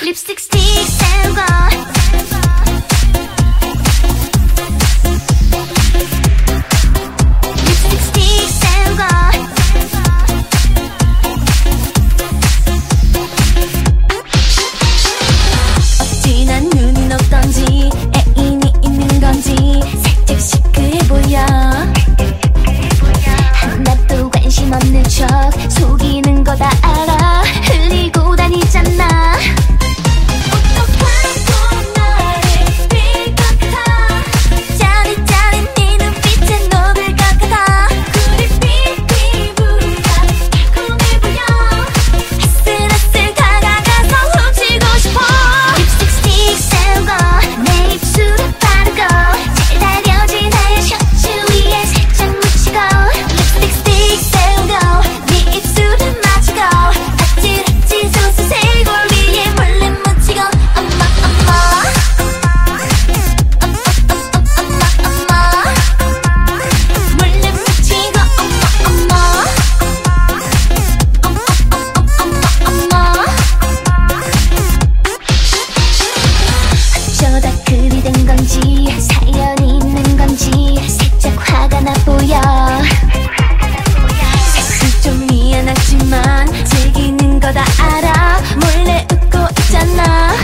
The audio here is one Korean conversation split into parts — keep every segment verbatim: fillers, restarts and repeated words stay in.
립스틱 스틱 세우고 립스틱 스틱 세우고 어찌나 눈이 높던지 애인이 있는 건지 살짝 시크해 보여. 하나도 관심 없는 척 속이는 거 다 알아. 흘리고 다니잖아. 사연이 있는 건지 살짝 화가 나 보여. 사실 좀 미안하지만 즐기는 거 다 알아. 몰래 웃고 있잖아.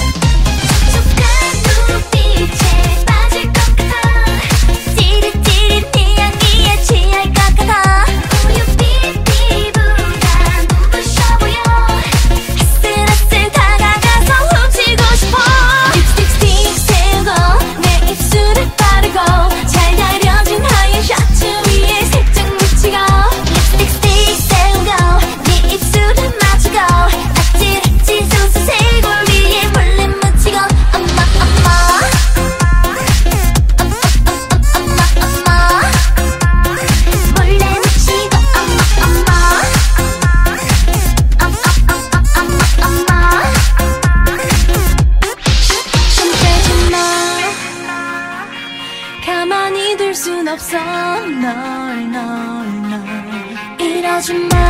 촉촉한 눈빛에 빠질 것 같아. 찌릿찌릿 네 향기에 취할 것 같아. 우유빛 피부가 눈부셔 보여. 아슬아슬 다가가서 훔치고 싶어. 립스틱 스틱 세우고 내 입술을 바르고 잘 가려진 하얀 셔츠 위에 살짝 묻히고 립스틱 스틱 세우고 네 입술을 맞추고 아찔아찔 소스 쇄골 위에 몰래 묻히고 엄마 엄마 엄마 엄마 몰래 묻히고 엄마 엄마 엄마 엄마 좀 빼지마. 가만히 둘 순 없어 널 널 널 이러지 마.